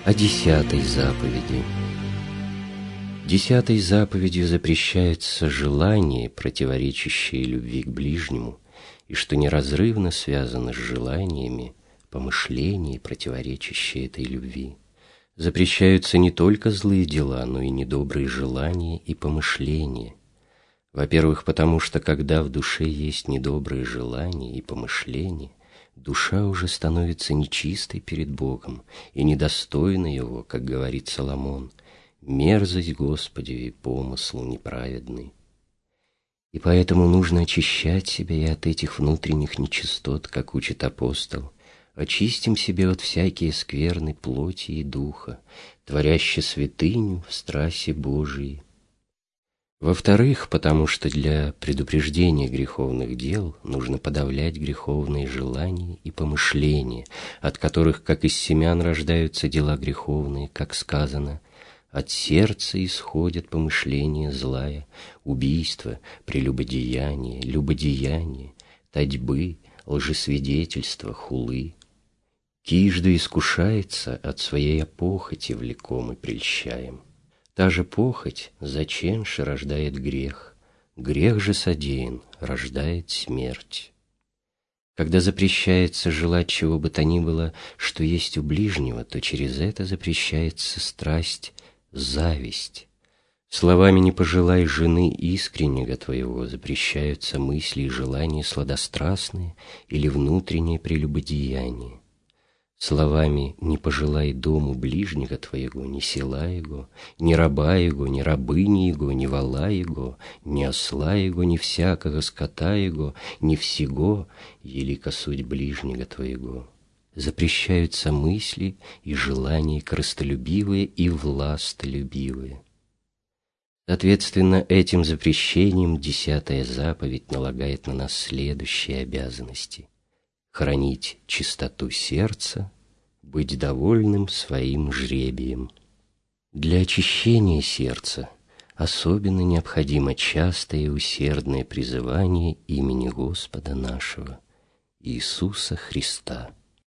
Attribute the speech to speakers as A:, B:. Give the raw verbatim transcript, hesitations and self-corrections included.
A: О десятой заповеди. Десятой заповедью запрещается желание, противоречащее любви к ближнему, и что неразрывно связано с желаниями, помышления, противоречащие этой любви. Запрещаются не только злые дела, но и недобрые желания и помышления. Во-первых, потому что когда в душе есть недобрые желания и помышления, душа уже становится нечистой перед Богом и недостойна Его, как говорит Соломон, «Мерзость Господи и помыслу неправедный». И поэтому нужно очищать себя и от этих внутренних нечистот, как учит апостол. Очистим себя от всякие скверны плоти и духа, творяще святыню в страсти Божией. Во-вторых, потому что для предупреждения греховных дел нужно подавлять греховные желания и помышления, от которых, как из семян, рождаются дела греховные, как сказано, «От сердца исходят помышления злая, убийство, прелюбодеяние, любодеяние, татьбы, лжесвидетельства, хулы. Кижда искушается, от своей похоти влеком и прельщаем. Та же похоть заченши рождает грех, грех же содеян рождает смерть». Когда запрещается желать чего бы то ни было, что есть у ближнего, то через это запрещается страсть, зависть. Словами «не пожелай жены искреннего твоего» запрещаются мысли и желания сладострастные или внутреннее прелюбодеяние. Словами «не пожелай дому ближнего твоего, ни села его, ни раба его, ни рабыни его, ни вола его, ни осла его, ни всякого скота его, ни всего, елико суть ближнего твоего». Запрещаются мысли и желания корыстолюбивые и властолюбивые. Соответственно, этим запрещением десятая заповедь налагает на нас следующие обязанности: хранить чистоту сердца, быть довольным своим жребием. Для очищения сердца особенно необходимо частое и усердное призывание имени Господа нашего, Иисуса Христа.